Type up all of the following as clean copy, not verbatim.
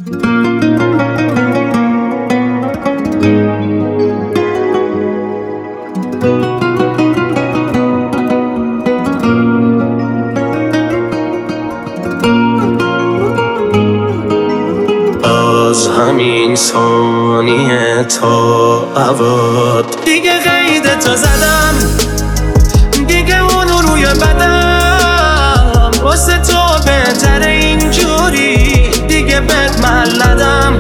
از همین ثانیه تا ابد دیگه قید تو زدم، دیگه اونو روی بدم، واسه تو بهتره اینجوری، دیگه بهت ملدم.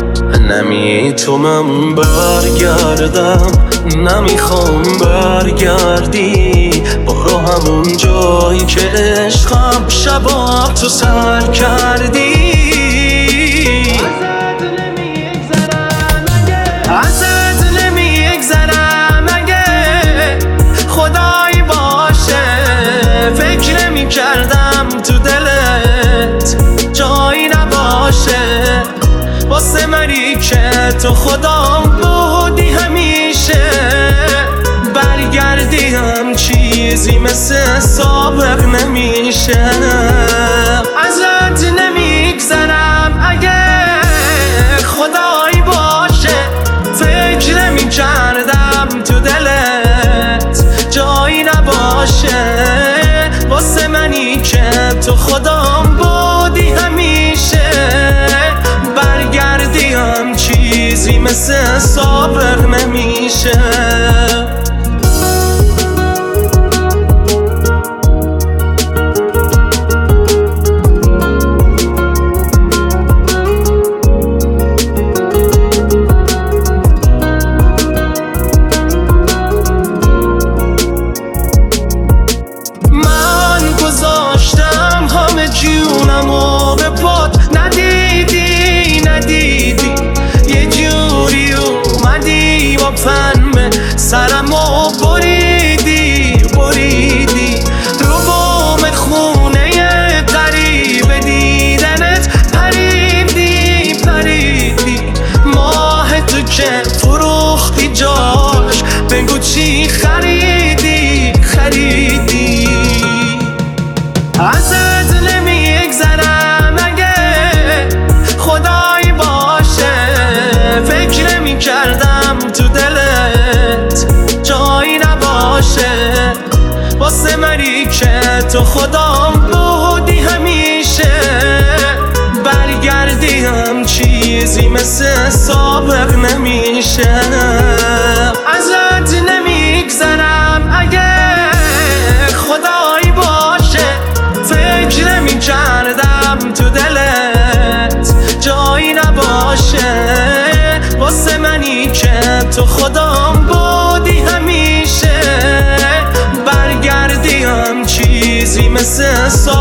نمیتونم برگردم، نمیخوام برگردی، برو همون جایی که عشقم شبا تو سر کردی. ازت نمیگذرم اگه خدایی باشه، فکر نمیکردم تو دلت جایی نباشه، واسه منی که تو خودم بودی همیشه. برگردی هم چیزی مثل سابق نمیشه. ازت نمیگذرم اگه خدایی باشه، فکر نمیکردم تو دلت جایی نباشه، واسه منی که تو خودم بودی همیشه. برگردی هم چیزی مثل سابق نمیشه. سرمو بریدی رو بام خونه غریب دیدنت پریدی ماه تو که فروختی جاش، بگو چی خریدی. ازت نمیگذرم اگه خدایی باشه، فکر نمیکردم تو دلت جایی نباشه، واسه منی که تو خودم بودی همیشه. برگردی هم چیزی مثل سابق نمیشه. ازت نمیگذرم اگه خدایی باشه، فکر نمیکردم تو دلت جایی نباشه، واسه منی که تو خودم بودی همیشه. برگردی هم چیزی مثل